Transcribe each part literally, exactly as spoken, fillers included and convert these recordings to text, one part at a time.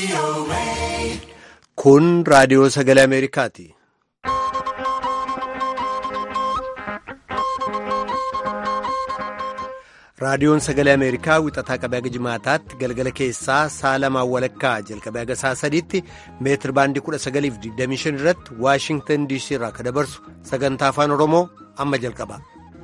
Kun raadiyoo sagalee Ameerikaati. Raadiyoon sagalee Ameerikaa wixataa qabee haga jimaataatti galgala keessaa sa'a lamaan walakkaa jalqabee haga sa'a sadiitti meetir baandii kudha sagaliif digdamii shan irratti Waashingtan D C irraa kan dabarsu sagantaa afaan Oromoo amma jalqaba.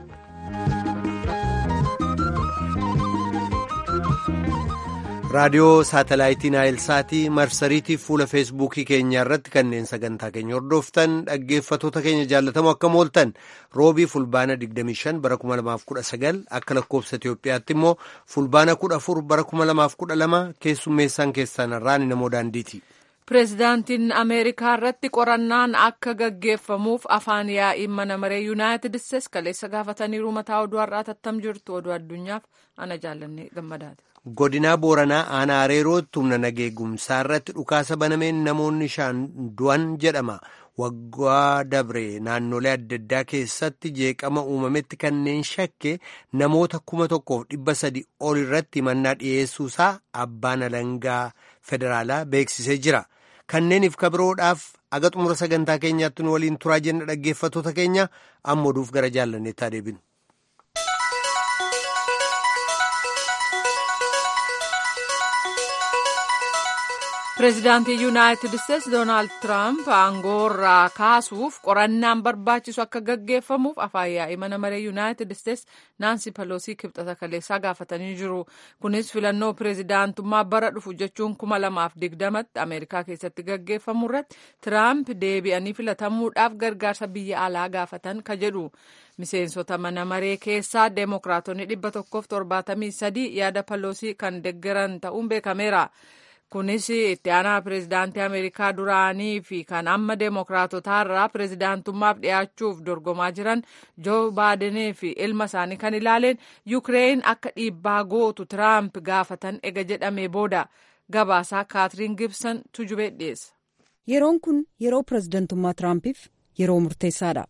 Raadiyoo saatalaayitii Naayilsaatii marsariitii fuula feesbuukii keenyaa irratti kanneen sagantaa keenya hordoftan dhaggeeffatoota keenya jaallatamoo akka mooltan roobii fulbaana digdamii shan bara kuma lamaaf kudha sagal akka lakkoofsa Itoophiyaatti immoo fulbaana kudha afur bara kuma lamaaf kudha lama keessummeessaan keessan irraan namoo daandiiti. Pireezidaantiin Ameerikaa irratti qorannaan akka gaggeeffamuuf afaan yaa'ii mana maree Yuunaayitid Isteetsi kaleessa gaafataniiru. Mataa oduu har'aa tattam jirtu oduu addunyaaf ana jaallannee gammadaati. Godinaa Booranaa aanaa Areerootti humna nageegumsaa irratti dhukaasa banameen namoonni shan du'an jedhama. Waggaa dabre naannolee adda addaa keessatti jeeqama uumametti kanneen shakke namoota kuma tokkoof dhibba sadi ol irratti himannaa dhiyeessuusaa abbaan alangaa federaalaa beeksisee jira. Kanneeniif kabiroodhaaf aga xumura sagantaa keenyaatti nu waliin turaa jenna dhaggeeffatoota keenya amma oduuf gara jaallanneettaa deebinu. Pireezidaantii Yuunaayitid Isteetsi Doonaald Tiraamp aangoo irraa kaasuuf qorannaan barbaachisu akka gaggeeffamuuf afaan yaa'ii mana maree Yuunaayitid Isteetsi Naansi Peloosii kibxata kaleessaa gaafatanii jiru. Kunis filannoo pireezidaantummaa bara dhufu jechuun kuma lamaaf digdamatti Ameerikaa keessatti gaggeeffamu irratti Tiraamp deebi'anii filatamuudhaaf gargaarsa biyya alaa gaafatan ka jedhu. Miseensota mana maree keessaa Deemokiraatonni dhibba tokkoof torbaatamii sadii yaada Peloosii kan deeggaran ta'uun beekameera. Kunis itti aanaa pireezidaantii Ameerikaa duraanii fi kan amma deemokiraatotaa irraa pireezidaantummaaf dhiyaachuuf dorgomaa jiran Joo Baadenii fi ilma isaanii kan ilaaleen Yuukireen akka dhiibbaa gootu Tiraamp gaafatan ega jedhamee booda gabaasaa Kaatiriin Gibson tujubee dhiyeessa. Yeroon kun yeroo pireezidaantummaa Tiraampiif yeroo murteessaadha.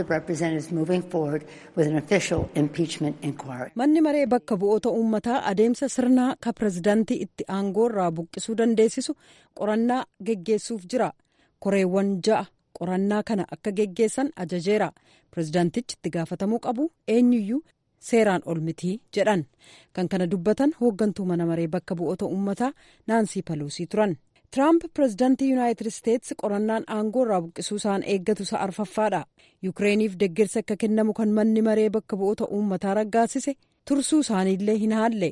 Manni maree bakka bu'oota uummataa adeemsa sirnaa ka pireezidaantii itti aangoo irraa buqqisuu dandeessisu qorannaa geggeessuuf jira. Koreewwan ja'a qorannaa kana akka geggeessan ajajeera. Pireezidaantichi itti gaafatamuu qabu eenyuyyuu seeraan ol mitii jedhan. Kan kana dubbatan hooggantuu mana maree bakka bu'oota uummataa Naansii Peloosii turan. Tiraamp pireezidaantii Yuunaayitid Isteetsi qorannaan aangoo irraa buqqisuu isaan eeggatu isa arfaffaadha. Yuukireeniif deeggarsa akka kennamu kan manni maree bakka bu'oota uummataa raggaasise tursuu isaaniillee hin haalle.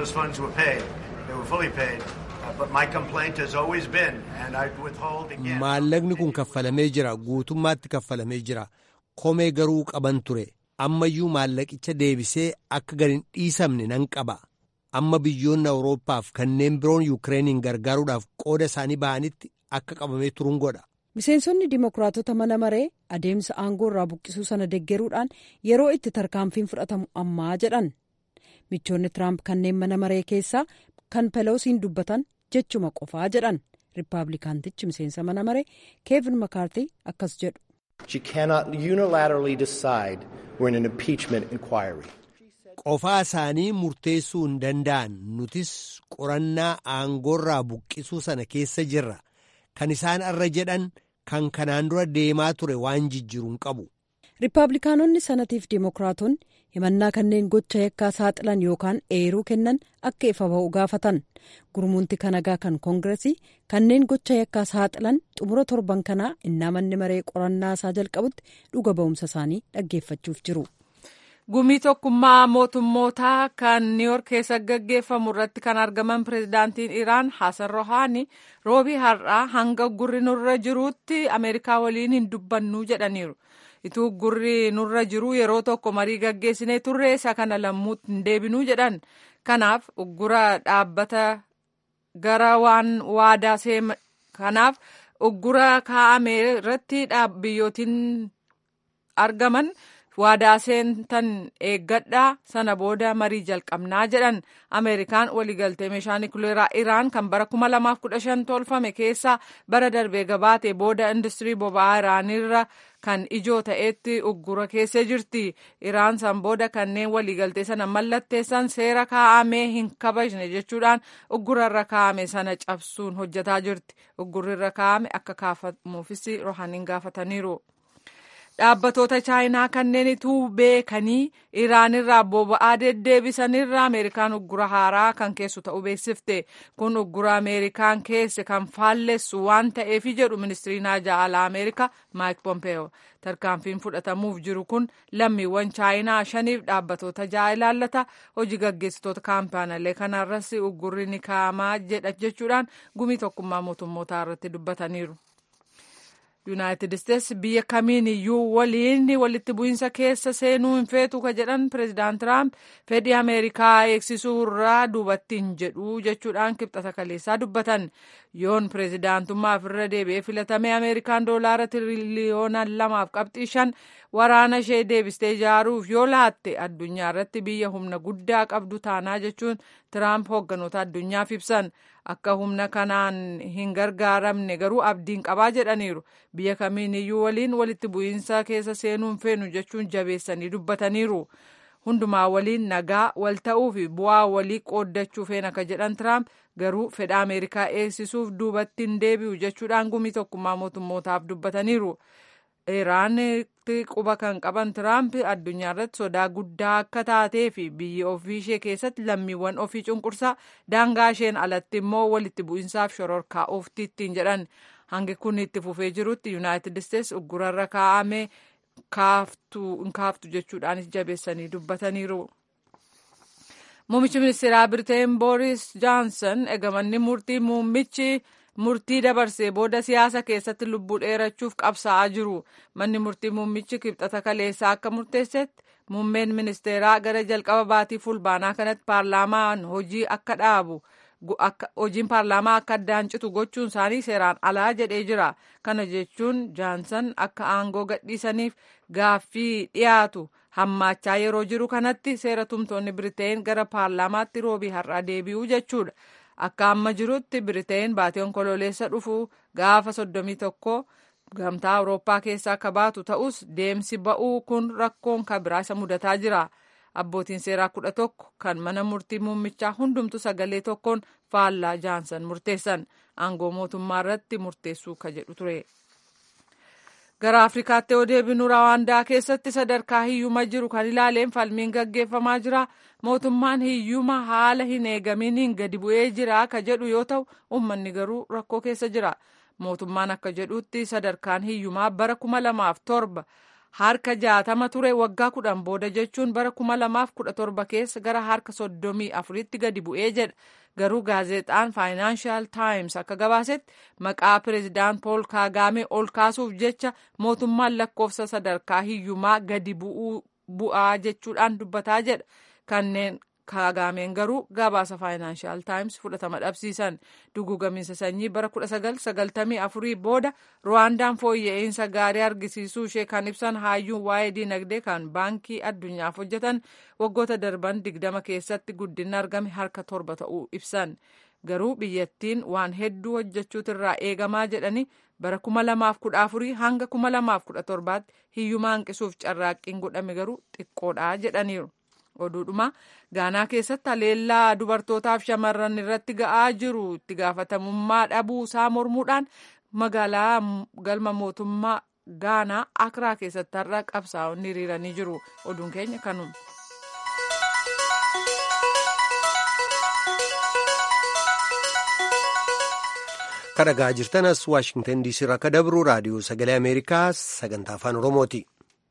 Maallaqni kun kaffalamee jira, guutummaatti kaffalamee jira. Komee garuu qaban ture. Ammayyuu maallaqicha deebisee akka gad hin dhiisamne nan qaba. Amma biyyoonni Awurooppaaf kanneen biroon Yuukireeniin gargaaruudhaaf qooda isaanii ba'anitti akka qabamee turuun godha. Miseensonni Dimookiraatota mana maree adeemsa aangoo irraa buqqisuu sana deeggaruudhaan yeroo itti tarkaanfiin fudhatamu ammaa jedhan. Michoonni Tiraamp kanneen mana maree keessaa kan Peloosiin dubbatan jechuma qofaa jedhan. Riippaabilikaantichi miseensa mana maree Keevin Makaartii akkas jedhu. Qofaa isaanii murteessuu hin danda'an nutis qorannaa aangoorraa buqqisuu sana keessa jirra. Kan isaan irra jedhan kan kanaan dura deemaa ture waan jijjiiru hin qabu. Riippaabilikaanonni sanatiif Dimookiraatonni himannaa kanneen gocha yakkaa saaxilan yookaan eeruu kennan akka ifa ba'u gaafatan. Gurmuunti kanagaa kan koongiresii kanneen gocha yakkaa saaxilan xumura torban kanaa innaa manni maree qorannaa isaa jalqabutti dhuga ba'umsa isaanii dhaggeeffachuuf jiru. Gumii tokkummaa mootummootaa kan Niiwoork keessa gaggeeffamu irratti kan argaman pireezidaantiin Iraan Hasan Rohaanii roobii har'aa hanga gurri nurra jiruutti Ameerikaa waliin hin dubbannu jedhaniiru. Ituu gurri nurra jiru yeroo tokko marii gaggeessinee turre isa kana lammuutti hin deebinuu jedhan. Kanaaf uggura dhaabbata gara waan waadaa seema kanaaf uggura kaa'ame irratti biyyootni argaman waadaa seentan eeggadhaa sana booda marii jalqabnaa jedhan. Ameerikaan waliigaltee meeshaa nikuleeraa Iraan kan bara kuma lamaaf kudha shan tolfame keessaa bara darbee gabaate booda industirii boba'aa Iraanirra kan ijoo ta'etti uggura keessee jirti. Iraan san booda kanneen waliigaltee sana mallatteessan seera kaa'amee hin kabajne jechuudhaan uggurarra kaa'ame sana cabsuun hojjetaa jirti. Uggurrirra kaa'ame akka kaafamuufis Rohaniin gaafataniiru. Dhaabbatoota chaayinaa kanneen ituu beekanii Iraanirraa boba'aa deddeebisanirraa Ameerikaan uggura haaraa kan keessu ta'uu beeksifte. Kun uggura Ameerikaan keesse kan faallessu waan ta'eefi jedhu ministiriin haajaa alaa Ameerikaa Maayik Pompeeyoo. Tarkaanfiin fudhatamuuf jiru kun lammiiwwan chaayinaa shaniif dhaabbatoota ja'a ilaallata. Hojii gaggeessitoota kaampaaniilee kanarras uggurri ni kaa'amaa jedha jechuudhaan gumii tokkummaa mootummootaa irratti dubbataniiru. Yuunaayitid Isteets biyya kamiin iyyuu waliin walitti bu'iinsa keessa seenuu hin feetu ka jedhan pireezidaant Tiraamp fedhii Ameerikaa eegsisuu irraa duubatti hin jedhu jechuudhaan kibxata kaleessaa dubbatan. Yoon pireezidaantummaaf irra deebi'ee filatame Ameerikaan doolaara tiriliyoona lamaaf qabxii shan waraana ishee deebistee ijaaruuf yoo laatte addunyaa irratti biyya humna guddaa qabdu taanaa jechuun Tiraamp hoogganoota addunyaaf ibsan. Akka humna kanaan hin gargaaramne garuu abdiin qabaa jedhaniiru. Biyya kamiin iyyuu waliin walitti bu'iinsa keessa seenuu hin feenu jechuun jabeessanii dubbataniiru. Hundumaa waliin nagaa wal ta'uu fi bu'aa walii qooddachuu feena akka jedhan Tiraamp garuu fedha Ameerikaa eegsisuuf duubatti hin deebi'u jechuudhaan gumii tokkummaa mootummootaaf dubbataniiru. Iraanitti quba kan qaban Tiraamp addunyaa irratti sodaa guddaa akka taatee fi biyya ofii ishee keessatti lammiiwwan ofii cunqursaa daangaa isheen alatti immoo walitti bu'iinsaaf shororkaa oofti ittiin jedhan. Hangi kun itti fufee jirutti Yuunaayitid Isteets uggurarra kaa'ame hin kaaftu jechuudhaanis jabeessanii dubbataniiru. Muummichi ministeeraa Biriteen Booris Joonsan eegamanni murtii muummichi murtii dabarsee booda siyaasa keessatti lubbuu dheerachuuf qabsaa'aa jiru. Manni murtii muummichi kibxata kaleessaa akka murteessetti muummeen ministeeraa gara jalqaba baatii fulbaanaa kanatti paarlaamaan hojii akka dhaabu hojiin paarlaamaa akka addaan citu gochuun isaanii seeraan alaa jedhee jira. Kana jechuun Joonsan akka aangoo gadhiisaniif gaaffii dhiyaatu hammaachaa yeroo jiru kanatti seera tumtoonni Biriteen gara paarlaamaatti roobii har'aa deebi'uu jechuudha. Akka amma jirutti Biriteen baatii onkololeessa dhufu gaafa soddomii tokko gamtaa Awurooppaa keessaa akka baatu ta'us deemsi ba'uu kun rakkoon kabiraa isa mudataa jira. Abbootiin seeraa kudha tokko kan mana murtii muummichaa hundumtu sagalee tokkoon faallaa Joonsan murteessan aangoo mootummaa irratti murteessuu ka jedhu ture. Gara Afrikaatti yoo deebinu Rwaandaa keessatti sadarkaa hiyyuma jiru kan ilaaleen falmiin gaggeeffamaa jira. Mootummaan hiyyuma haala hin eegaminiin gadi bu'ee jira ka jedhu yoo ta'u uummanni garuu rakkoo keessa jira. Mootummaan akka jedhutti sadarkaan hiyyumaa bara kuma lamaaf torba harka jaatama ture waggaa kudhan booda jechuun bara kuma lamaaf kudha torba keessa gara harka soddomii afuritti gadi bu'ee jedha. Garuu gaazexaan Financial Times akka gabaasetti maqaa pireezidaant Pool Kaagaamee ol kaasuuf jecha mootummaan lakkoofsa sadarkaa hiyyumaa gadi bu'aa jechuudhaan dubbataa jedha. Kanneen Kaagaameen garuu gabaasa Financial Times fudhatama dhabsiisan. Dugugamiinsa sanyii bara kudha sagal sagaltamii afurii booda Rwaandaan fooyya'insa gaarii argisiisuu ishee kan ibsan hayyuun waa'ee dinagdee kan baankii addunyaaf hojjetan waggoota darban digdama keessatti guddinni argame harka torba ta'uu ibsan. Garuu biyyattiin waan hedduu hojjechuutu irraa eegamaa jedhanii bara kuma lamaaf kudha afurii hanga kuma lamaaf kudha torbaatti hiyyuma hanqisuuf carraaqqiin godhame garuu xiqqoodha jedhaniiru. Oduudhuma Gaanaa keessatti haleellaa dubartootaaf shamarran irratti ga'aa jiru itti gaafatamummaa dhabuu isaa mormuudhaan magaalaa galma mootummaa Gaanaa Akraa keessatti har'a qabsaa'onni hiriiranii jiru. Oduun keenya kanuma. Kadhagaa jirtanas Waashingtan diisii irraa akka dabru raadiyoo sagalee Ameerikaa sagantaa afaan Oromooti.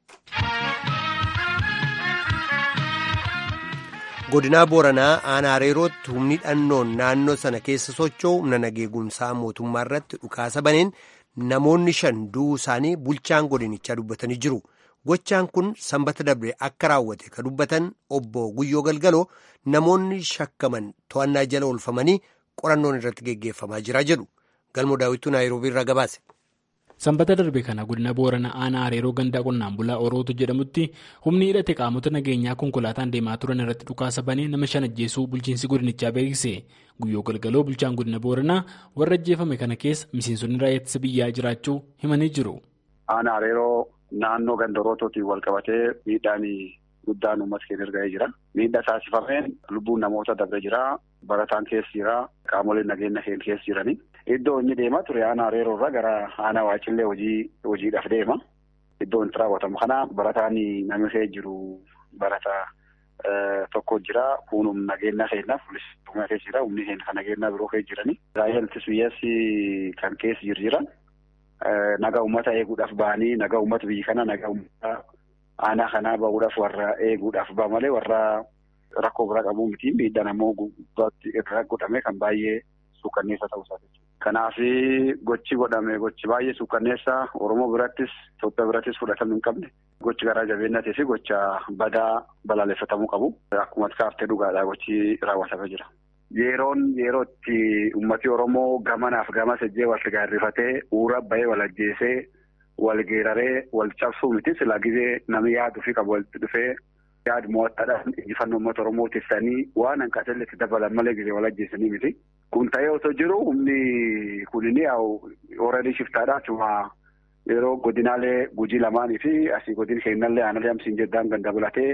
Godinaa Booranaa aanaa Areerootti humni dhannoon naannoo sana keessa socho'u humna nageegumsaa mootummaa irratti dhukaasa baneen namoonni shan du'uu isaanii bulchaan godinichaa dubbatanii jiru. Gochaan kun sanbata dabre akka raawwate ka dubbatan obbo Guyyoo Galgaloo namoonni shakkaman to'annaa jala oolfamanii qorannoon irratti geggeeffamaa jira jedhu. Galmoo daawwituu Naayiroobii irraa gabaase. Sanbata darbe kana godina Booranaa aanaa Areeroo gandaa qonnaan bulaa Orootu jedhamutti humni hidhate qaamota nageenyaa konkolaataan deemaa turan irratti dhukaasa banee nama shan ajjeesuu bulchiinsi godinichaa beeksise. Guyyoo galgaloo bulchaan godina Booranaa warra ajjeefame kana keessa miseensonni raayyaa ittisa biyyaa jiraachuu himanii jiru. Aanaa Areeroo naannoo ganda Orootuutiin wal qabatee miidhaan guddaan uummata keenya erga'ee jira. Miidhaa taasifameen lubbuun namoota dabree jira. Barataan keessa jira. Qaamoleen nageenya keessa jirani. Iddoo inni deemaa ture aanaa Areeroo irraa gara aanaa Waacillee hojii hojiidhaaf deema. Iddoo inni raawwatamu kana barataan namni keessa jiru barataa tokko jira. Kunuun nageenya keenyaaf polisii keessa jira. Humni keenya kan nageenya biroo keessa jirani. Raayyaa ittisa biyyaa kan keessa jiru jira. Nagaa uummata eeguudhaaf ba'anii nagaa uummata biyya kana nagaa uummata aanaa kanaa bahuudhaaf warra eeguudhaaf ba'a malee warra rakkoo biraa qabu miti. Miidhaan ammoo gubbaatti irraa godhame kan baay'ee suukanneessa ta'uu isaati. Kanaaf gochi godhame gochi baay'ee suukanneessa Oromoo birattis Itoophiyaa birattis fudhatama hin qabne gochi garaa jabeenyaa fi gocha badaa balaaleffatamuu qabu. Akkuma kaaftee dhugaadhaa gochi raawwatamee jira. Yeroon yeroo itti uummati Oromoo gamanaaf gama sejjee wal gaarrifatee uura bahee wal ajjeesee wal geeraree wal cabsuu miti silaa gizee namni yaaduu fi qabu walitti dhufee yaadu mo'attaadhaan injifannoo uummata Oromoo tiksanii waan hanqatee itti dabalan malee gizee wal ajjeesanii miti. Kun ta'ee osoo jiru humni kunini ooradii shiftaadhaa cuma yeroo godinaalee gujii lamaanii fi asii godin keenyallee aanaalee hamsiin jeddaan ganda bulatee.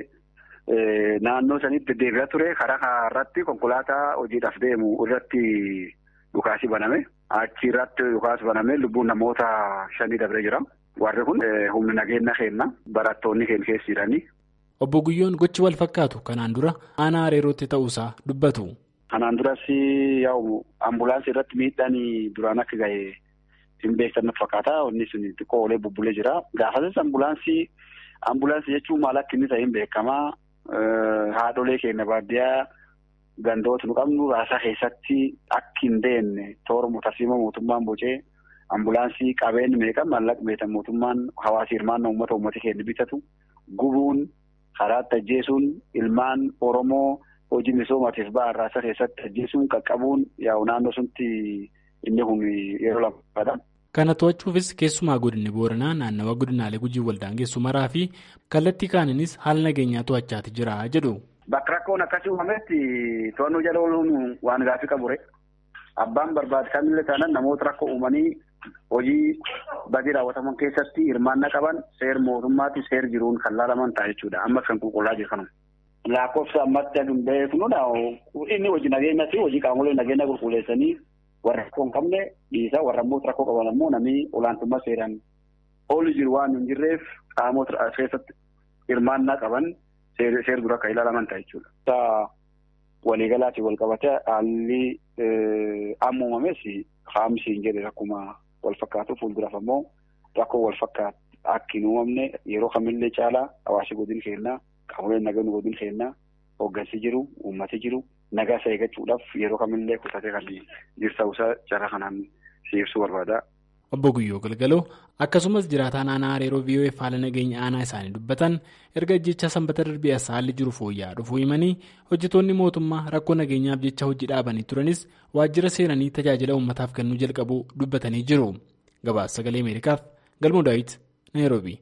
Naannoo sanitti deddeebi'aa ture karaa irratti konkolaataa hojiidhaaf deemu irratti dhukaasi baname achi irratti dhukaasi baname lubbuun namoota shanii dabree jira. Warri kun humna nageenya keenya barattoonni keenya keessa jiranii. Obbo Guyyoon gochi wal fakkaatu kanaan dura aanaa Areerootti ta'uusaa dubbatu. Kanaan duras yaa'u ambulaansii irratti miidhaan duraan akka gahe hin beektan fakkaata. Inni sun xiqqoo olee bubbulee jira. Gaafasas ambulaansii ambulaansii jechuun maal akka inni ta'e hin beekamaa. Haadholee keenya baadiyyaa gandoota nu qabnu raasaa keessatti akka hin deemne toora tarsiima mootummaan bocee ambulaansii qabeen meeqa maallaqa meetan mootummaan hawaasa hirmaannaa uummata uummata keenya bitatu gubuun karaatti ajjeesuun ilmaan Oromoo hojii misoomaatiif ba'an raasaa keessatti ajjeesuun qaqqabuun yaa'u naannoo sunti inni kun yeroo lammaadha. Kana to'achuufis keessumaa godinni Booranaa naannawa godinaalee Gujii Waldaangeessuu maraa fi kallattii kaaninis haala nageenyaa to'achaati jira jedhu. Bakka rakkoon akkasii uumametti to'annoo jala ooluun waan gaaffii qabure. Abbaan barbaade kamillee taanaan namoota rakkoo uumanii hojii badii raawwataman keessatti hirmaannaa qaban seer mootummaatti seer jiruun kan laalaman ta'a jechuudha. Amma kan qulqullaa jiru kanuma. Lakkoofsa ammatti aduun beeknudha. Inni hojii nageenyaa fi hojii qaamolee nageenyaa qulqulleessanii. Warra rakkoo hin qabne dhiisaa warra immoo rakkoo qaban ammoo namni olaantummaa seeraan oolu jiru waan hin jirreef qaamota keessatti hirmaannaa qaban seer dura akka ilaalaman ta'a jechuudha. Waliigalaatiin wal qabatee haalli amma uumames haamsi hin jedhe akkuma wal fakkaatu fuulduraaf ammoo rakkoo wal fakkaatu akka hin uumamne yeroo kamillee caalaa hawaasa godin keenyaa qaamoleen nageenya godin keenyaa hooggansi jiru uummati jiru. Nagaa isa eeggachuudhaaf yeroo kamillee kutatee kan jirta'uusaa carraa kanaan si ibsuu barbaada. Obbo Guyyoo Galgaloo akkasumas jiraataan aanaa Areeroo V O F haala nageenya aanaa isaanii dubbatan erga jecha sanbata darbee haalli jiru fooyya'aa dhufuu himanii hojjetoonni mootummaa rakkoo nageenyaaf jecha hojii dhaabanii turanis waajjira seenanii tajaajila uummataaf kennuu jalqabuu dubbatanii jiru. Gabaasa sagalee Ameerikaaf Galmoo Daawit Naayiroobii.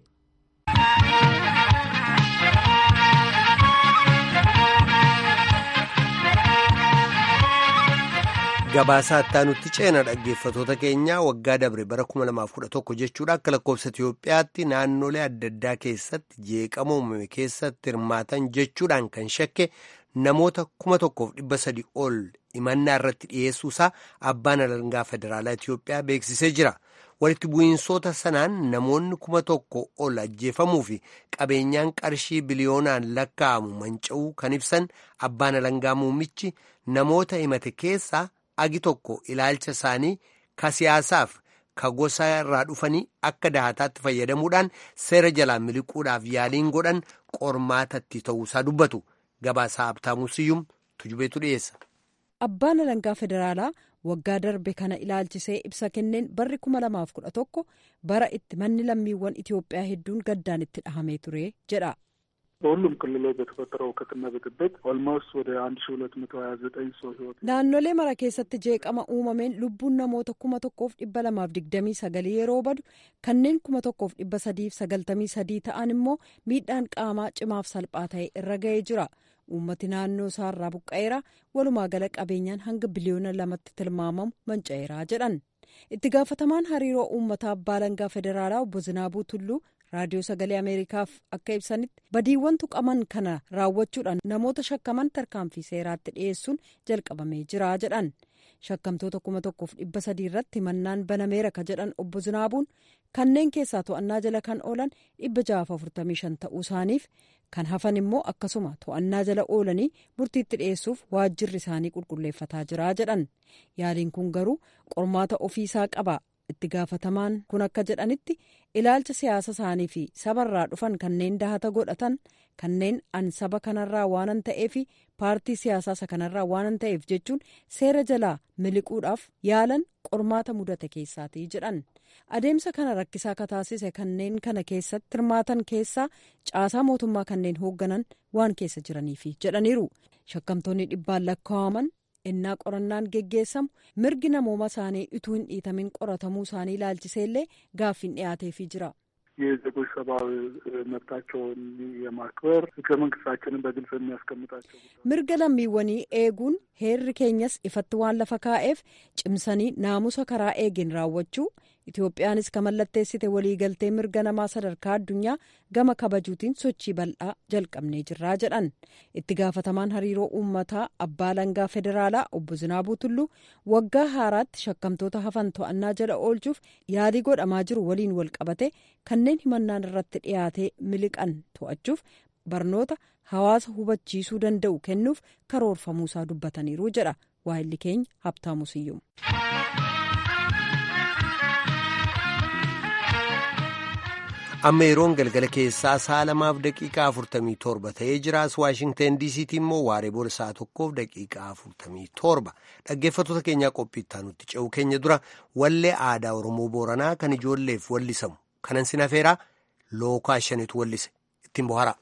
Gabaasaa ittaanutti ceena dhaggeeffatoota keenyaa waggaa dabre bara kuma lamaaf kudha tokko jechuudha akka lakkoofsa Itiyoophiyaatti naannolee adda addaa keessatti jeeqama uumame keessatti hirmaatan jechuudhaan kan shakke namoota kuma tokkoof dhibba sadii ol himannaa irratti dhiyeessuusaa abbaan alangaa federaalaa Itiyoophiyaa beeksisee jira. Walitti bu'iinsoota sanaan namoonni kuma tokko ol ajjeefamuu fi qabeenyaan qarshii biliyoonaan lakkaa'amu manca'uu kan ibsan abbaan alangaa muummichi namoota himate keessaa agi tokko ilaalcha isaanii ka siyaasaaf ka gosa irraa dhufanii akka dahataatti fayyadamuudhaan seera jalaa miliquudhaaf yaaliin godhan qormaatatti ta'uusaa dubbatu. Gabaasaa Habtaamuu Siyyum Tujubeetu dhiyeessa. Abbaan alangaa federaalaa waggaa darbe kana ilaalchisee ibsa kenneen barri kuma lamaaf kudha tokko bara itti manni lammiiwwan Itiyoophiyaa hedduun gaddaan itti dhahamee ture jedha. በሁሉም ክልሎች በተፈጠረው ሁከትና ብጥብጥ ኦልሞስት ወደ አንድ ሺህ ሁለት መቶ ሀያ ዘጠኝ ሰው ህይወት naannolee mara keessatti jeeqama uumameen lubbuun namoota kuma tokkoof dhibba lamaaf digdamii sagalii yeroo badu kanneen kuma tokkoof dhibba sadiif sagaltamii sadii ta'an immoo miidhaan qaamaa cimaaf salphaa ta'e irra ga'ee jira. Uummati naannoo isaarraa buqqa'eera, walumaa gala qabeenyaan hanga biliyoona lamatti tilmaamamu manca'eeraa jedhan. Itti gaafatamaan hariiroo uummataa abbaa alangaa federaalaa obbo Zinaabuu Tulluu raadiyoo sagalee Ameerikaaf akka ibsanitti badiiwwan tuqaman kana raawwachuudhaan namoota shakkaman tarkaanfii seeraatti dhiyeessuun jalqabamee jira jedhan. Shakkamtoota kuma tokkoof dhibba sadii irratti himannaan banameera ka jedhan obbo Zinaabuun kanneen keessaa to'annaa jala kan oolan dhibba jahaaf afurtamii shan ta'uu isaaniif kan hafan immoo akkasuma to'annaa jala oolanii murtiitti dhiyeessuuf waajjirri isaanii qulqulleeffataa jira jedhan. Yaaliin kun garuu qormaata ofiisaa qaba. Itti gaafatamaan kun akka jedhanitti ilaalcha siyaasa isaanii fi sabarraa dhufan kanneen dahata godhatan kanneen an saba kanarraa waanan ta'eef paartii siyaasaa isa kanarraa waanan ta'eef jechuun seera jalaa miliquudhaaf yaalan qormaata mudate keessaati jedhan. Adeemsa kana rakkisaa ka taasise kanneen kana keessatti hirmaatan keessaa caasaa mootummaa kanneen hoogganan waan keessa jiraniif jedhaniiru. Shakkamtoonni dhibbaan lakkaa'aman innaa qorannaan geggeessamu mirgi namooma isaanii utuu hin dhiitamin qoratamuu isaanii ilaalchiseellee gaaffiin dhiyaateefii jira. የዜጎች ሰብአዊ መብታቸውን የማክበር ህገ መንግስታችንን በግልጽ የሚያስቀምጣቸው mirga lammiiwwanii eeguun heerri keenyas ifatti waan lafa kaa'eef cimsanii naamusa karaa eegeen raawwachuu Itoophiyaanis ka mallatteessite waliigaltee mirga namaa sadarkaa addunyaa gama kabajuutiin sochii bal'aa jalqabnee jirraa jedhan. Itti gaafatamaan hariiroo uummataa abbaa alangaa federaalaa obbo Zinaabuu Tulluu waggaa haaraatti shakkamtoota hafan to'annaa jala oolchuuf yaalii godhamaa jiru waliin wal qabate kanneen himannaan irratti dhiyaatee miliqan to'achuuf barnoota hawaasa hubachiisuu danda'u kennuuf karoorfamuusaa dubbataniiru jedha waahilli keenya Habtaamu Siyyum. Amma yeroon galgala keessaa sa'a lamaaf daqiiqaa afurtamii torba ta'ee jiraas Waashingteen diisiitti immoo waaree booda sa'a tokkoof daqiiqaa afurtamii torba. Dhaggeeffattoota keenyaa qophii itti aanutti ce'uu keenya dura wallee aadaa Oromoo Booranaa kan ijoolleef wallisamu kanan sin afeeraa lookaa shanitu wallise ittiin bohara.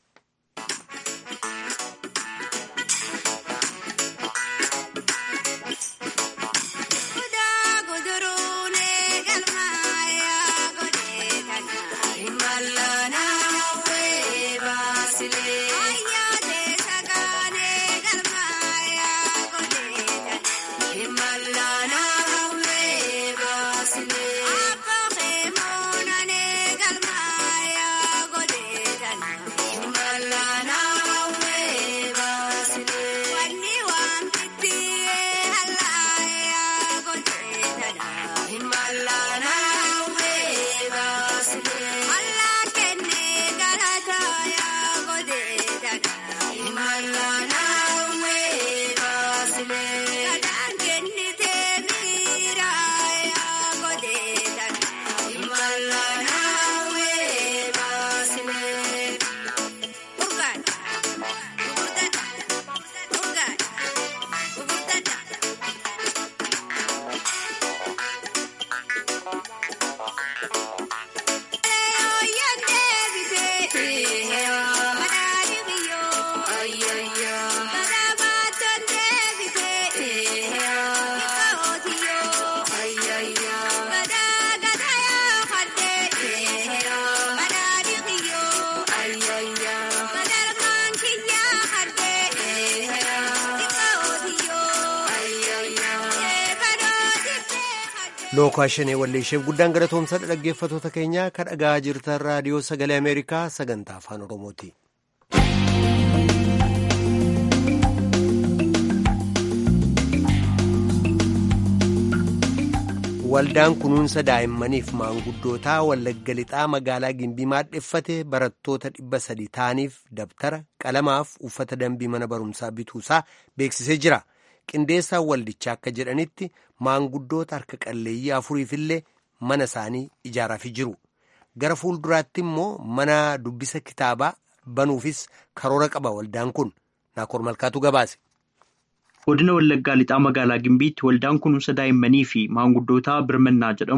Lookaa shanee walleesheef guddaan galatoomsadha dhaggeeffattoota keenyaa kan dhagaa jirtan raadiyoo sagalee Ameerikaa sagantaa afaan Oromooti. Waldaan kunuunsa daa'immaniif maanguddootaa Wallagga Lixaa magaalaa Gimbii maadheffate barattoota dhibba sadii ta'aniif dabtara qalamaaf uffata dambii mana barumsaa bituusaa beeksisee jira. Qindeessaan waldichaa akka jedhanitti maanguddoota harka qalleeyyii afuriifillee mana isaanii ijaaraafii jiru. Gara fuulduraatti immoo mana dubbisa kitaabaa banuufis karoora qaba waldaan kun. Naakoor Malkaatu gabaase. Godina Wallaggaa Lixaa magaalaa Gimbiitti waldaan kunuunsa daa'immanii fi maanguddootaa birmannaa jedhamu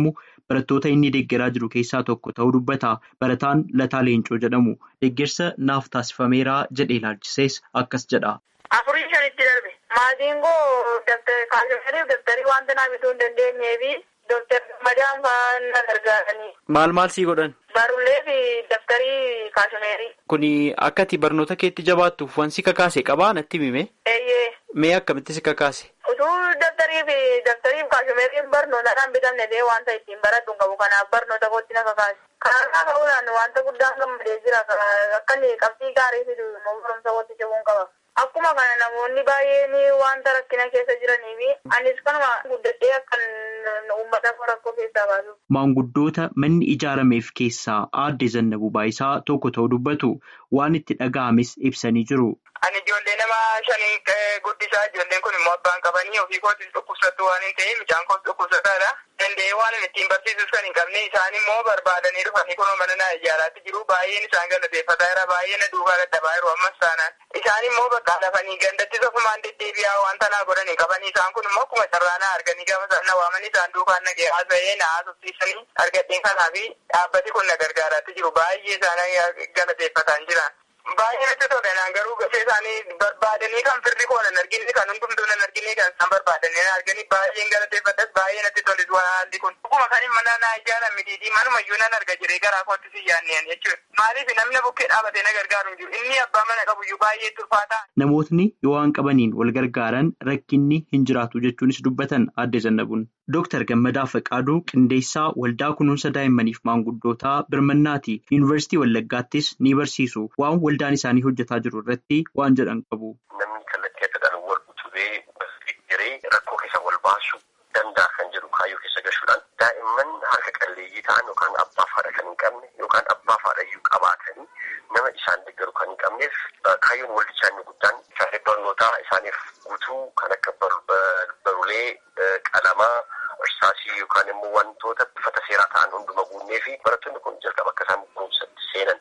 barattoota inni deeggaraa jiru keessaa tokko ta'uu dubbata. Barataan Lataa Leencoo jedhamu deeggarsa naaf taasifameera jedhee ilaalchisees akkas jedha. Afurii shanitti darbe maatiin koo kaasifamaniif daftarii wanta naa bituu hin dandeenyeefi Dooktar Madaan fa'aa na gargaaranii. Maal maal sii godhan? Barullee fi daftarii kaasimeerii. Kuni akka ati barnoota keetti jabaattuuf wansi kakaase qabaa natti himime? Eeyyee. Mee akkamitti si kakaase? Utuu daftarii fi daftarii kaasimeeriin barnootaadhaan bitamne ta'ee wanta ittiin baradhu qabu kanaaf barnoota kootti na kakaase. Kanarraa ka'uudhaan wanta guddaan gammadee jira. Akka inni qabxii gaarii fidu immoo barumsa kootti cimuun qaba. Akkuma kana namoonni baay'een wanta rakkina keessa jiranii fi anis kanuma guddadhee akkan uummata rakkoo keessaa baasu. Maanguddoota manni ijaarameef keessaa aadde Zannabuu Baayisaa tokko ta'uu dubbatu waan itti dhaga'ames ibsanii jiru. Ani ijoollee nama shanii guddisaa ijoolleen kun immoo abbaan qabanii ofii kootis dhukkubsattu waan hin ta'eef mucaan koos dhukkubsataadha. Danda'ee waan ittiin barsiisus kan hin qabne isaan immoo barbaadanii dhufanii kunoo mana naa ijaaraatti jiru. Baay'een isaan galateeffataa jira. Baay'ee na duukaa dadhabaa jiru ammas taanaan. Isaan immoo bakka lafanii gandattis ofumaan deddeebi'aa wanta naa godhan hin qabanii isaan kun immoo akkuma carraa naa arganii gaafa isaan na waamanii isaan duukaan nagee haasa'ee na haasofsiisanii argadheen kanaa fi dhaabbati kun na gargaaraatti jiru. Baay'ee isaan galateeffataan jira. Baay'ee natti tolan garuu gafee isaanii barbaadanii kan firri koo nan argine kan hundumtuu nan argine kan isaan barbaadanii arganii baay'een galateeffatas baay'ee natti tolis haalli kun. Dhuguma kan mana naa ijaaran mitiitii manumayyuu nan arga jiree garaa kootti si yaanneen jechuudha. Maaliif namni bukkee dhaabatee na gargaaru hin jiru. Inni abbaa mana qabuyyuu baay'ee turfaataa. Namootni yoo waan qabaniin wal gargaaran rakkinni hin jiraatu jechuunis dubbatan aadde Zannabuun. Dooktar Gammadaa Faqaaduu qindeessaa waldaa kunuunsa daa'immaniif maanguddootaa Birmannaati. Yuunivarsiitii Wallaggaattis ni barsiisu. Waan waldaan isaanii hojjetaa jiru irratti waan jedhan qabu. Namni kallattii adda wal utubee waldeeggaree rakkoo keessa wal baasuu danda'a kan jedhu kaayyoo keessa gashuudhaan daa'imman harka qalleeyyii ta'an yookaan abbaa fi haadha kan hin qabne yookaan abbaa fi haadha iyyuu qabaatanii nama isaan deeggaru kan hin qabneef kaayyoon waldichaa inni guddaan isaanis barnootaa isaaniif guutuu kan akka barulee qalamaa irsaasii yookaan immoo wantoota bifata seeraa ta'an hunduma guunnee fi barattoonni kun jalqaba akka isaan barumsatti seenan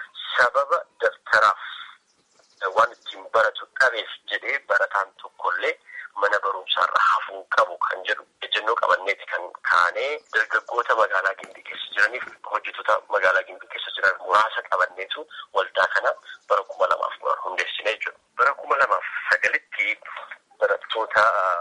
sababa daftaraaf waan ittiin baratu dhabeef jedhee barataan tokkollee mana barumsaarra hafuu qabu kan jedhu ejjennoo qabanneeti kan kaanee dargaggoota magaalaa Gimbii keessa jiraniif hojjettoota magaalaa Gimbii keessa jiran muraasa qabanneetu waldaa kana bara kuma lamaaf kudhan hundeessine jechuudha. Bara kuma lamaaf sagalitti barattoota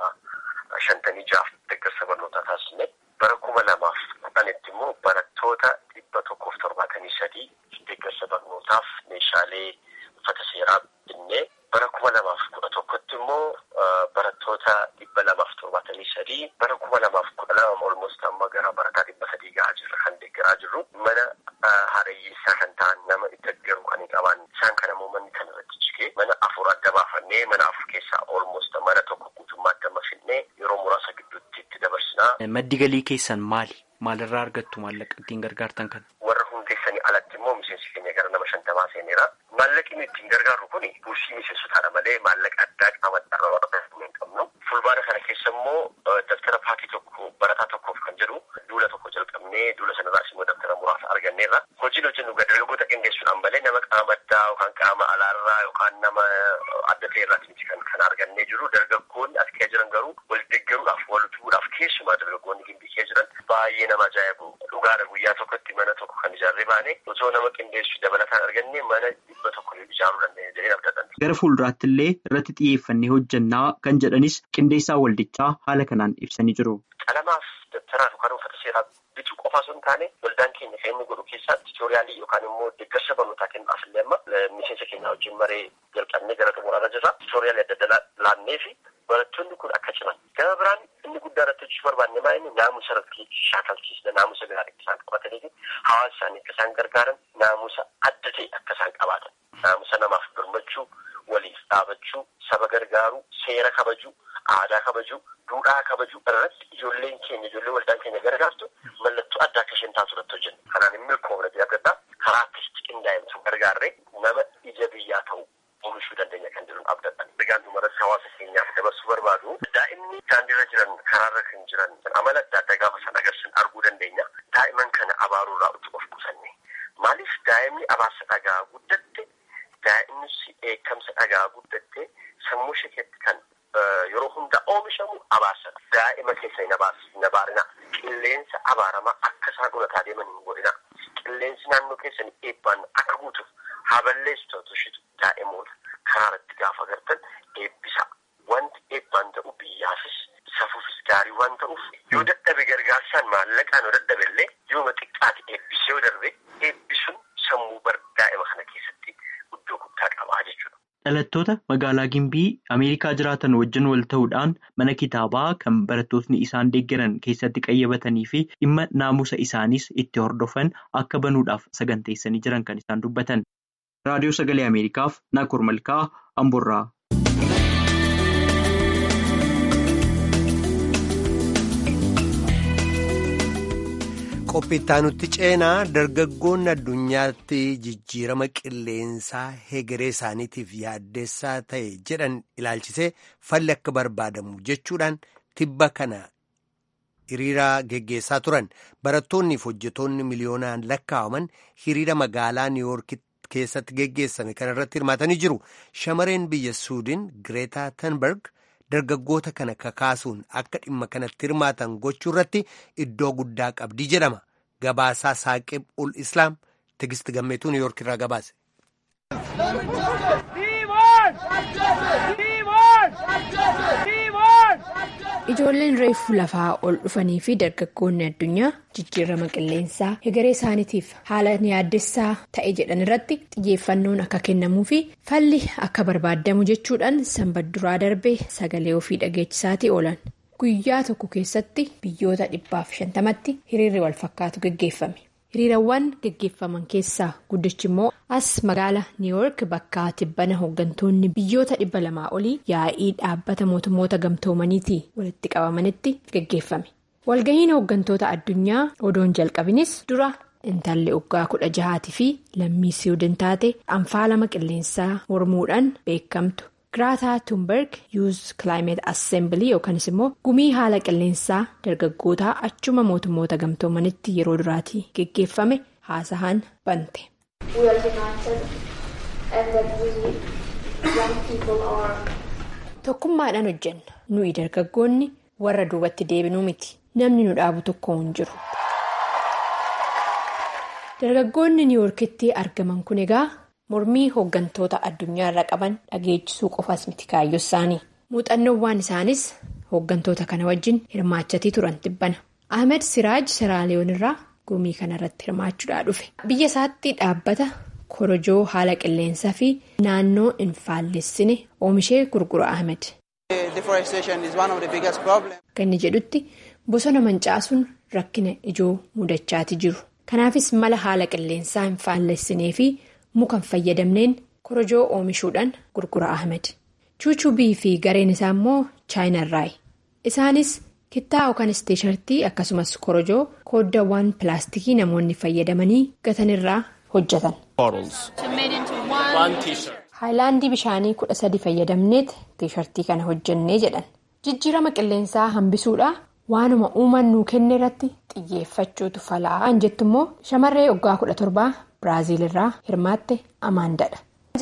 shantanii jaaf deeggarsa barnootaa taasisne bara kuma lamaaf kudhanitti immoo barattoota dhibba tokkoof torbaatamii sadii deeggarsa barnootaaf meeshaalee uffata seeraa binnee bara kuma lamaaf kudha tokkotti immoo barattoota dhibba lamaaf torbaatamii sadii bara kuma lamaaf kudha lama olmost amma gara barataa dhibba sadii gahaa jirra kan deeggaraa jirru mana haadhayyeessaa kan ta'an nama deeggaru kan hin qaban isaan kana immoo manni kan irratti jigee mana afur adda baafannee mana afur keessaa olmost mana tokko guutummaa adda mafinnee yeroo muraasa gidduutti itti dabarsinaa. Maddi galii keessan maali? Maalirraa argattu maallaqa ittiin gargaartan kana? Warra hundeessanii alatti immoo miseensi keenya gara nama shantamaa seeneera. Maallaqni ittiin gargaarru kuni buusii miseensotaadha malee maallaqa addaa qaama dharraa hin qabnu. Fulbaana kana keessa immoo daftara paatii tokko barataa tokkoof kan jedhu duula tokko jalqabnee duula sanarraas immoo daftara muraasa arganneerra. Hojiin hojjennu dargaggoota qindeessuudhaan malee nama qaama addaa yookaan qaama alaarraa yookaan nama adda ta'erraati miti kan kan argannee jiru. Dargaggoonni as keessa jiran garuu wal deeggaruudhaaf wal utubuudhaaf keessumaa dargaggoonni Gimbii keessa jiran baay'ee nama ajaa'ibu. Dhugaadha guyyaa tokkotti mana tokko kan ijaarree baane osoo nama qindeessu dabalataan arganne mana dhibba tokko ijaaruu dandeenya jedhee abdatan. Gara fuulduraatti illee irratti xiyyeeffannee hojjannaa kan jedhanis qindeessaa waldichaa haala kanaan ibsanii jiru. Qalamaaf dabtaraa yookaan uffata seeraa bituu qofa osoo hin taane waldaan keenya kan inni godhu keessaa tiitooriyaalii yookaan immoo deeggarsa barnootaa kennu asillee amma miseensa keenya wajjin maree jalqabnee gara xumuraarra jirra. Tiitooriyaalii adda addaa laannee fi barattoonni kun akka ciman. Gama biraan inni guddaa irratti hojjechuu barbaanne maayini naamusa irratti shaakalchiisna naamusa gaarii isaan qabatanii fi hawaasa isaanii akka isaan gargaaran naamusa adda ta'e akka isaan qabaatan. Naamusa namaaf birmachuu, waliif dhaabachuu, saba gargaaruu, seera kabajuu, aadaa kabajuu, duudhaa kabajuu irratti ijoolleen keenya ijoollee waldaan keenya gargaartu mallattoo addaa akka isheen taatu irratti hojjenna. Kanaan hin milkoofne adda addaa karaa akkasitti qindaa'imtu gargaarree nama ija biyyaa ta'u oomishuu dandeenya kan jedhuun abdatan. Rigaan dhumarratti hawaasa keenyaaf dabarsuu barbaadu. Daa'imni daandiirra jiran karaarra kan jiran amala adda addaa gaafa san agarsiisan arguu dandeenya. Daa'iman kana abaaruurraa utuu of qusanne. Maaliif daa'imni abaarsa dhagaa guddatte daa'imni eekamsa dhagaa guddatte sammuu isheetti kan yeroo hunda oomishamu abaarsa. Daa'ima keessa hin abaarina qilleensa abaaramaa akka isaan dholataa deeman hin godhina. Qilleensi naannoo keessan eebbaan akka guutuuf haa balleessitu toshitu daa'imoota karaa irratti gaafa agartan eebbisa. Wanti eebbaan ta'u biyyaafis safuufis gaarii waan ta'uuf yoo dadhabe gargaarsaan maallaqaan yoo dadhabe illee yooma xiqqaati eebbisee yoo darbe eebbisuun sammuu bar daa'ima kana keessatti iddoo guddaa qabaa jechuudha. Dhalattoota magaalaa Gimbii Ameerikaa jiraatan wajjin wal ta'uudhaan mana kitaabaa kan barattootni isaan deeggaran keessatti qayyabatanii fi dhimma naamusa isaaniis itti hordofan akka banuudhaaf saganteessanii jiran kan isaan dubbatan. Raadiyoo Sagalee Ameerikaaf Naakoor Malkaa Amboorraa. Qophiittaanutti ceenaa dargaggoonni addunyaatti jijjiirama qilleensaa hegeree isaaniitiif yaaddeessaa ta'e jedhan ilaalchisee falli akka barbaadamu jechuudhaan tibba kana hiriira geggeessaa turan. Barattoonnii fi hojjetoonni miliyoonaan lakkaa'aman hiriira magaalaa Niiwuork keessatti geggeessame kana irratti hirmaatanii jiru. Shamarreen biyya Suudin Gireetaa Thunberg dargaggoota kana kakaasuun akka dhimma kanatti hirmaatan gochuu irratti iddoo guddaa qabdi jedhama. Gabaasaa Saaqib ul Islaam Tigist Gammeetuu Niiwuork irraa gabaase. Ijoolleen reefuu lafaa ol dhufanii fi dargaggoonni addunyaa jijjiirama qilleensaa hegeree isaaniitiif haala yaaddessaa ta'e jedhan irratti xiyyeeffannoon akka kennamuu fi falli akka barbaadamu jechuudhaan sanbata duraa darbee sagalee ofii dhageechisaatii oolan. Guyyaa tokko keessatti biyyoota dhibbaaf shantamatti hiriirri wal fakkaatu geggeeffame. Hiriirawwan geggeeffaman keessaa guddichi immoo as magaala Niiwuork bakka tibbana hooggantoonni biyyoota dhibba lamaa olii yaa'ii dhaabbata mootummoota gamtoomaniitii walitti qabamanitti geggeeffame. Walgahiin hooggantoota addunyaa odoon jalqabinis dura intalli waggaa kudha jahaatii fi lammii Siwiidin taate anfaalama qilleensaa mormuudhaan beekamtu. Giraataa Thunberg Youth Climate Assembly yookanis immoo gumii haala qilleensaa dargaggootaa achuma mootummoota gamtoomanitti yeroo duraatii geggeeffame haasahan bante. Tokkummaadhaan hojjenna. Nuyi dargaggoonni warra duubatti deebinuu miti. Namni nu dhaabu tokko hin jiru. Dargaggoonni Niiwuorkitti argaman kun egaa mormii hooggantoota addunyaa irra qaban dhageechisuu qofaas miti kaayyoo isaanii. Muuxannoowwan isaanis hooggantoota kana wajjin hirmaachatii turan tibbana. Ahmed Siraaj Seraaliyoon irraa gumii kanarratti hirmaachuudhaa dhufe. Biyya isaatti dhaabbata korojoo haala qilleensaa fi naannoo hin faallessine oomishee gurgura Ahmed. Kan jedhutti bosona mancaasuun rakkina ijoo mudachaatii jiru. Kanaafis mala haala qilleensaa hin faallessinee fi muka fayyadamneen korojoo oomishuudhaan gurgura Ahmed. Chuchubii fi gareen isaa immoo chaayinarraayi. Isaanis kittaa yookaan tiishartii akkasumas korojoo kooddaawwan pilaastikii namoonni fayyadamanii gatanirraa hojjetan. Haayilaandii bishaanii kudha sadi fayyadamneet tiishartii kana hojjennee jedhan. Jijjiirama qilleensaa hambisuudha waanuma uumaan nuu kenne irratti xiyyeeffachuutu falaa jettu immoo shamarree waggaa kudha torbaa Biraaziil irraa hirmaatte Amaandadha.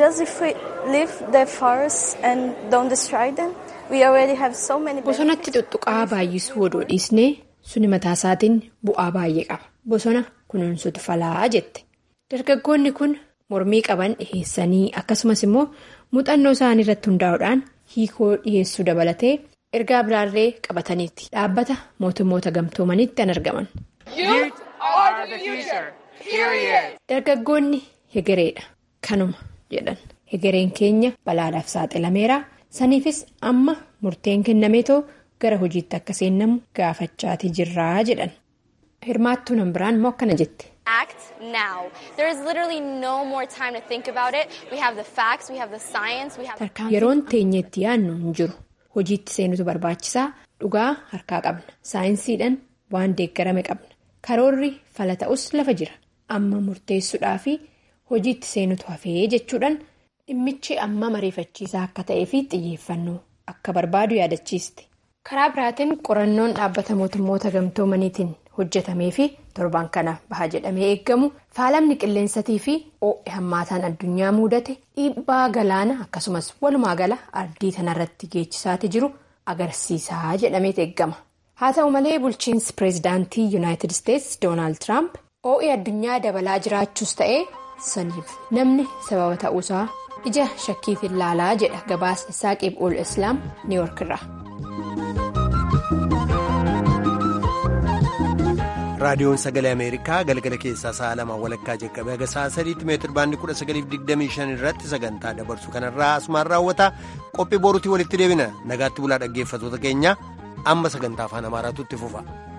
Bosonatti tuttuqaa baay'isuu odoo dhiisnee suni mataa isaatiin bu'aa baay'ee qaba. Bosona kunuunsuutu falaa jette. Dargaggoonni kun mormii qaban dhiheessanii akkasumas immoo muuxannoo isaanii irratti hundaa'uudhaan hiikoo dhiheessuu dabalatee ergaa biraarree qabataniiti dhaabbata mootummoota gamtoomanitti kan argaman. Dargaggoonni hegereedha kanuma jedhan hegereen keenya balaadhaaf saaxilameera saniifis amma murteen kennameetoo gara hojiitti akka seennamu gaafachaatii jirraa jedhan. Hirmaattuun hin biraan immoo akkana jette. Yeroon teenyeetti yaadnu hin jiru hojiitti seenutu barbaachisaa dhugaa harkaa qabna saayinsiidhaan waan deeggarame qabna karoorri fala ta'us lafa jira. Amma murteessuudhaa fi hojiitti seenutu hafee jechuudhaan dhimmichi amma mariifachiisaa akka ta'ee fi xiyyeeffannoo akka barbaadu yaadachiiste. Karaa biraatiin qorannoon dhaabbata mootummoota gamtoomaniitiin hojjetamee fi torbaan kana baha jedhamee eeggamu faalamni qilleensatii fi oo'e hammaataan addunyaa mudate dhiibbaa galaana akkasumas walumaa gala ardii tanarratti geechisaati jiru agarsiisaa jedhamee eeggama. haa ta'u malee bulchiinsi pireezidaantii yuunaayitid isteetsi doonaald tiraamp ho'i addunyaa dabalaa jiraachuus ta'ee saniif namni sababa ta'uusaa ija shakkiitiin ilaalaa jedha gabaasni saaqib ul islaam niiwuyoork irraa. raadiyoon sagalee ameerikaa galgala keessaa sa'a lama walakkaa jalqabee haga sa'a sadiitti meetir baandii kudha sagaliif digdamii shan irratti sagantaa dabarsu kanarraa asumaan raawwata qophii boruutii walitti deebina nagaatti bulaa dhaggeeffatoota keenya amma sagantaa afaan amaaraatu itti fufa.